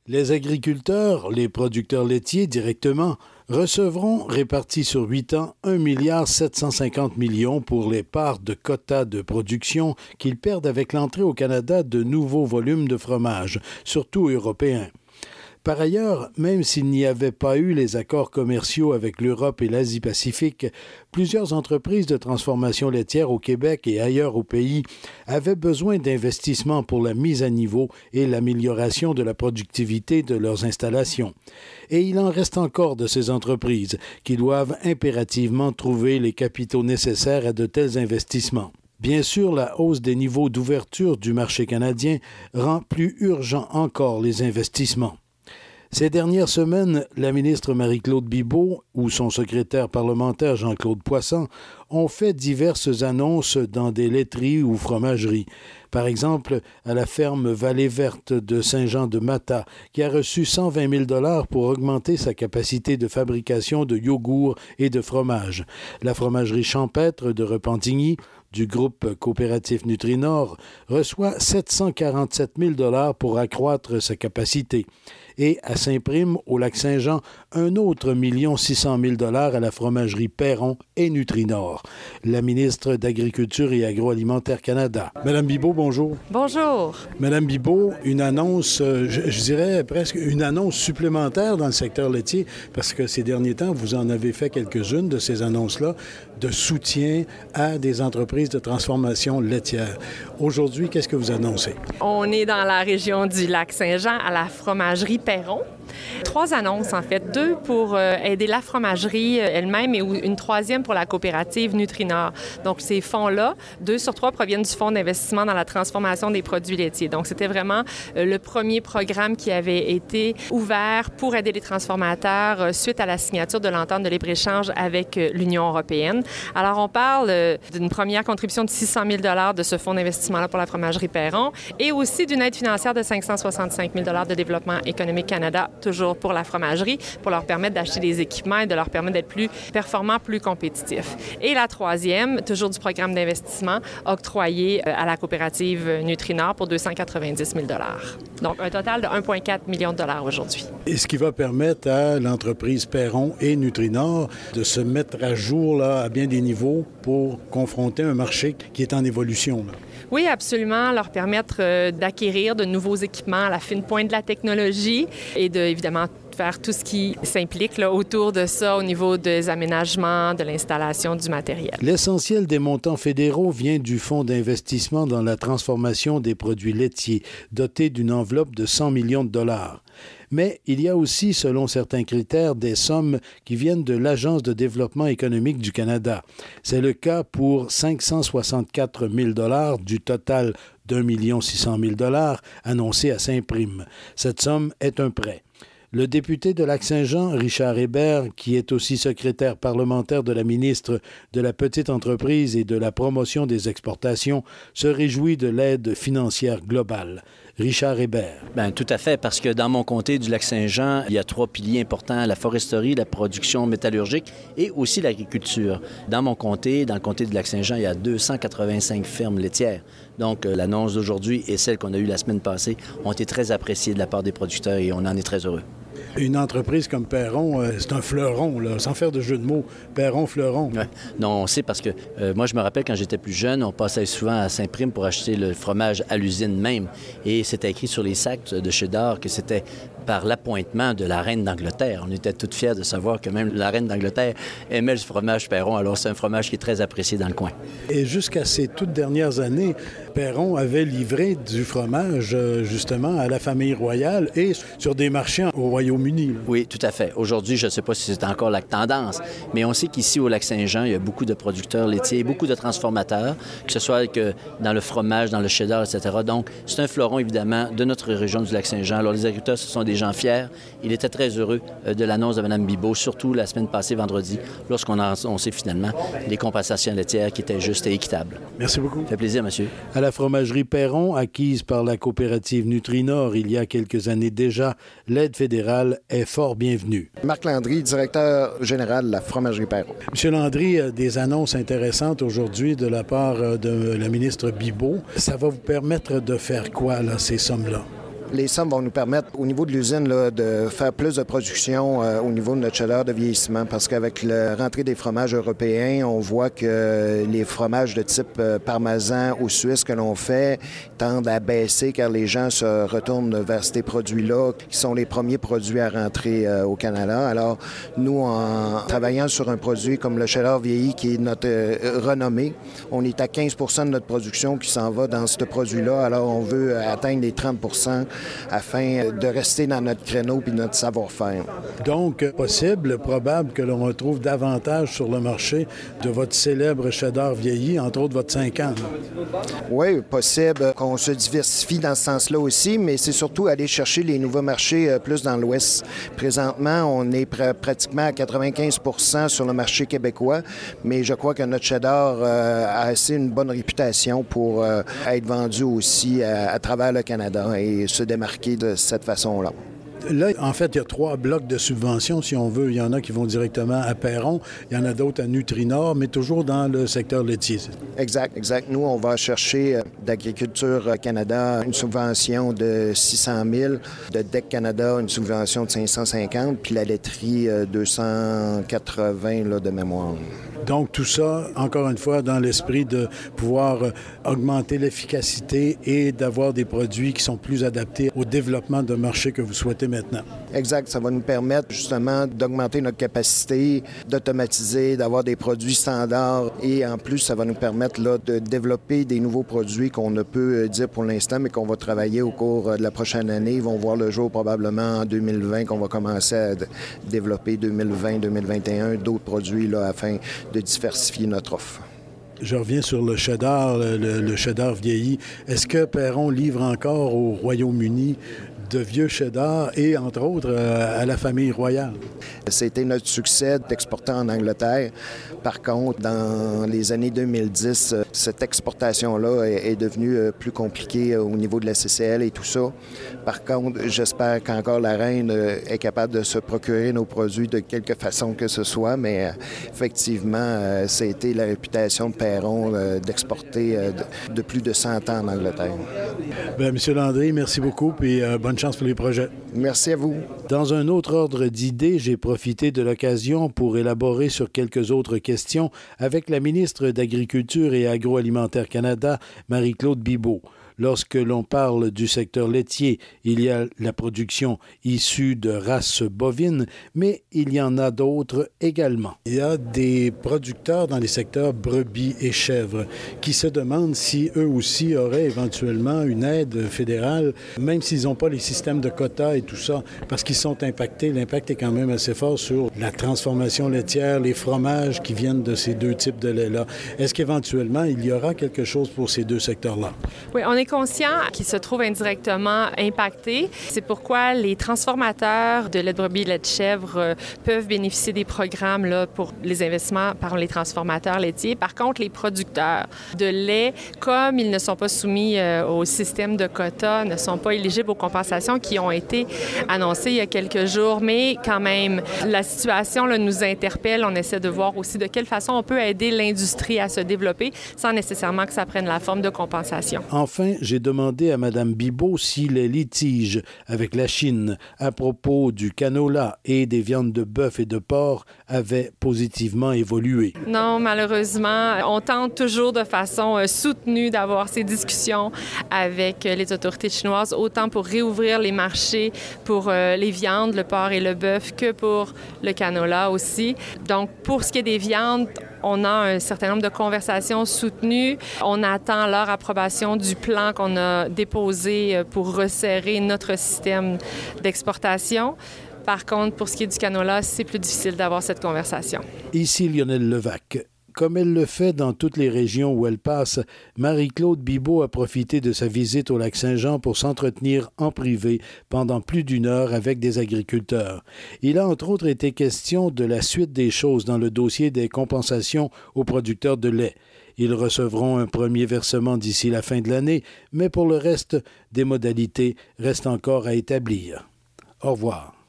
Les agriculteurs, les producteurs laitiers directement, recevront, répartis sur 8 ans, 1,750 milliard pour les parts de quotas de production qu'ils perdent avec l'entrée au Canada de nouveaux volumes de fromage, surtout européens. Par ailleurs, même s'il n'y avait pas eu les accords commerciaux avec l'Europe et l'Asie-Pacifique, plusieurs entreprises de transformation laitière au Québec et ailleurs au pays avaient besoin d'investissements pour la mise à niveau et l'amélioration de la productivité de leurs installations. Et il en reste encore de ces entreprises qui doivent impérativement trouver les capitaux nécessaires à de tels investissements. Bien sûr, la hausse des niveaux d'ouverture du marché canadien rend plus urgent encore les investissements. Ces dernières semaines, la ministre Marie-Claude Bibeau ou son secrétaire parlementaire Jean-Claude Poisson ont fait diverses annonces dans des laiteries ou fromageries. Par exemple, à la ferme Vallée Verte de Saint-Jean-de-Mata, qui a reçu 120 000 $ pour augmenter sa capacité de fabrication de yogourt et de fromage. La fromagerie champêtre de Repentigny, du groupe coopératif Nutrinor, reçoit 747 000 $ pour accroître sa capacité. Et à Saint-Prime, au Lac-Saint-Jean, un autre 1 600 000 $ à la fromagerie Perron et Nutrinor. La ministre d'Agriculture et Agroalimentaire Canada. Madame Bibeau, bonjour. Bonjour. Madame Bibeau, une annonce, je dirais presque une annonce supplémentaire dans le secteur laitier, parce que ces derniers temps, vous en avez fait quelques-unes de ces annonces-là, de soutien à des entreprises de transformation laitière. Aujourd'hui, qu'est-ce que vous annoncez? On est dans la région du Lac-Saint-Jean à la fromagerie Perron. 3 annonces, en fait. 2 pour aider la fromagerie elle-même et une 3e pour la coopérative Nutrinor. Donc, ces fonds-là, 2 sur 3 proviennent du fonds d'investissement dans la transformation des produits laitiers. Donc, c'était vraiment le premier programme qui avait été ouvert pour aider les transformateurs suite à la signature de l'entente de libre-échange avec l'Union européenne. Alors, on parle d'une première contribution de 600 000 $ de ce fonds d'investissement-là pour la fromagerie Perron et aussi d'une aide financière de 565 000 $ de Développement économique Canada, toujours pour la fromagerie, pour leur permettre d'acheter des équipements et de leur permettre d'être plus performants, plus compétitifs. Et la 3e, toujours du programme d'investissement, octroyé à la coopérative Nutrinor pour 290 000 $. Donc, un total de 1,4 million de dollars aujourd'hui. Et ce qui va permettre à l'entreprise Perron et Nutrinor de se mettre à jour là, à bien des niveaux pour confronter un marché qui est en évolution. Là. Oui, absolument. Leur permettre d'acquérir de nouveaux équipements à la fine pointe de la technologie et de, évidemment, faire tout ce qui s'implique là, autour de ça au niveau des aménagements, de l'installation du matériel. L'essentiel des montants fédéraux vient du Fonds d'investissement dans la transformation des produits laitiers, doté d'une enveloppe de 100 millions de dollars. Mais il y a aussi, selon certains critères, des sommes qui viennent de l'Agence de développement économique du Canada. C'est le cas pour 564 000 $ du total d'1 600 000 $ annoncé à Saint-Prime. Cette somme est un prêt. Le député de Lac-Saint-Jean, Richard Hébert, qui est aussi secrétaire parlementaire de la ministre de la Petite Entreprise et de la Promotion des exportations, se réjouit de l'aide financière globale. Richard Hébert. Bien, tout à fait, parce que dans mon comté du Lac-Saint-Jean, il y a 3 piliers importants, la foresterie, la production métallurgique et aussi l'agriculture. Dans mon comté, dans le comté du Lac-Saint-Jean, il y a 285 fermes laitières. Donc, l'annonce d'aujourd'hui et celle qu'on a eue la semaine passée ont été très appréciées de la part des producteurs et on en est très heureux. Une entreprise comme Perron, c'est un fleuron, là, sans faire de jeu de mots. Perron-fleuron. Ouais. Non, on sait parce que moi, je me rappelle quand j'étais plus jeune, on passait souvent à Saint-Prime pour acheter le fromage à l'usine même. Et c'était écrit sur les sacs de cheddar que c'était par l'appointement de la reine d'Angleterre. On était tous fiers de savoir que même la reine d'Angleterre aimait le fromage Perron. Alors, c'est un fromage qui est très apprécié dans le coin. Et jusqu'à ces toutes dernières années, Perron avait livré du fromage, justement, à la famille royale et sur des marchés au Royaume-Uni. Là. Oui, tout à fait. Aujourd'hui, je ne sais pas si c'est encore la tendance, mais on sait qu'ici, au Lac-Saint-Jean, il y a beaucoup de producteurs laitiers, beaucoup de transformateurs, que ce soit que dans le fromage, dans le cheddar, etc. Donc, c'est un fleuron, évidemment, de notre région du Lac-Saint-Jean. Alors, les agriculteurs, ce sont des gens fiers. Il était très heureux de l'annonce de Mme Bibeau, surtout la semaine passée, vendredi, lorsqu'on a annoncé finalement les compensations laitières qui étaient justes et équitables. Merci beaucoup. Ça fait plaisir, monsieur. À la fromagerie Perron, acquise par la coopérative Nutrinor il y a quelques années déjà, l'aide fédérale est fort bienvenue. Marc Landry, directeur général de la fromagerie Perron. Monsieur Landry, des annonces intéressantes aujourd'hui de la part de la ministre Bibeau. Ça va vous permettre de faire quoi, là, ces sommes-là? Les sommes vont nous permettre, au niveau de l'usine, là, de faire plus de production au niveau de notre cheddar de vieillissement, parce qu'avec la rentrée des fromages européens, on voit que les fromages de type parmesan ou suisse que l'on fait tendent à baisser car les gens se retournent vers ces produits-là qui sont les premiers produits à rentrer au Canada. Alors, nous, en travaillant sur un produit comme le cheddar vieilli, qui est notre renommée, on est à 15 % de notre production qui s'en va dans ce produit-là. Alors, on veut atteindre les 30 % afin de rester dans notre créneau et notre savoir-faire. Donc, possible, probable que l'on retrouve davantage sur le marché de votre célèbre cheddar vieilli, entre autres votre 5 ans. Oui, possible qu'on se diversifie dans ce sens-là aussi, mais c'est surtout aller chercher les nouveaux marchés plus dans l'Ouest. Présentement, on est pratiquement à 95 % sur le marché québécois, mais je crois que notre cheddar a assez une bonne réputation pour être vendu aussi à travers le Canada et se démarquer de cette façon-là. Là, en fait, il y a 3 blocs de subventions, si on veut. Il y en a qui vont directement à Perron, il y en a d'autres à Nutrinor, mais toujours dans le secteur laitier. Exact. Nous, on va chercher d'Agriculture Canada une subvention de 600 000, de DEC Canada une subvention de 550, puis la laiterie 280 là, de mémoire. Donc, tout ça, encore une fois, dans l'esprit de pouvoir augmenter l'efficacité et d'avoir des produits qui sont plus adaptés au développement de marché que vous souhaitez maintenant. Exact. Ça va nous permettre justement d'augmenter notre capacité, d'automatiser, d'avoir des produits standards et en plus, ça va nous permettre là, de développer des nouveaux produits qu'on ne peut dire pour l'instant, mais qu'on va travailler au cours de la prochaine année. Ils vont voir le jour probablement en 2020 qu'on va commencer à développer 2020-2021 d'autres produits là, afin de diversifier notre offre. Je reviens sur le cheddar, le cheddar vieilli. Est-ce que Perron livre encore au Royaume-Uni de vieux cheddar et, entre autres, à la famille royale? C'était notre succès d'exporter en Angleterre. Par contre, dans les années 2010, cette exportation-là est devenue plus compliquée au niveau de la CCL et tout ça. Par contre, j'espère qu'encore la reine est capable de se procurer nos produits de quelque façon que ce soit, mais effectivement, ça a été la réputation de Perron d'exporter de plus de 100 ans en Angleterre. Bien, M. Landry, merci beaucoup et bonne chance pour les projets. Merci à vous. Dans un autre ordre d'idées, j'ai profité de l'occasion pour élaborer sur quelques autres questions avec la ministre d'Agriculture et Agroalimentaire Canada, Marie-Claude Bibeau. Lorsque l'on parle du secteur laitier, il y a la production issue de races bovines, mais il y en a d'autres également. Il y a des producteurs dans les secteurs brebis et chèvres qui se demandent si eux aussi auraient éventuellement une aide fédérale, même s'ils n'ont pas les systèmes de quotas et tout ça, parce qu'ils sont impactés. L'impact est quand même assez fort sur la transformation laitière, les fromages qui viennent de ces deux types de lait-là. Est-ce qu'éventuellement, il y aura quelque chose pour ces deux secteurs-là? Oui, on est conscient qu'ils se trouvent indirectement impactés. C'est pourquoi les transformateurs de lait de brebis et lait de chèvre peuvent bénéficier des programmes là, pour les investissements par les transformateurs laitiers. Par contre, les producteurs de lait, comme ils ne sont pas soumis au système de quotas, ne sont pas éligibles aux compensations qui ont été annoncées il y a quelques jours. Mais quand même, la situation là, nous interpelle. On essaie de voir aussi de quelle façon on peut aider l'industrie à se développer sans nécessairement que ça prenne la forme de compensation. Enfin, j'ai demandé à Mme Bibeau si les litiges avec la Chine à propos du canola et des viandes de bœuf et de porc avaient positivement évolué. Non, malheureusement, on tente toujours de façon soutenue d'avoir ces discussions avec les autorités chinoises, autant pour réouvrir les marchés pour les viandes, le porc et le bœuf, que pour le canola aussi. Donc, pour ce qui est des viandes, on a un certain nombre de conversations soutenues. On attend leur approbation du plan qu'on a déposé pour resserrer notre système d'exportation. Par contre, pour ce qui est du canola, c'est plus difficile d'avoir cette conversation. Ici Lionel Levac. Comme elle le fait dans toutes les régions où elle passe, Marie-Claude Bibeau a profité de sa visite au Lac-Saint-Jean pour s'entretenir en privé pendant plus d'1 heure avec des agriculteurs. Il a entre autres été question de la suite des choses dans le dossier des compensations aux producteurs de lait. Ils recevront un premier versement d'ici la fin de l'année, mais pour le reste, des modalités restent encore à établir. Au revoir.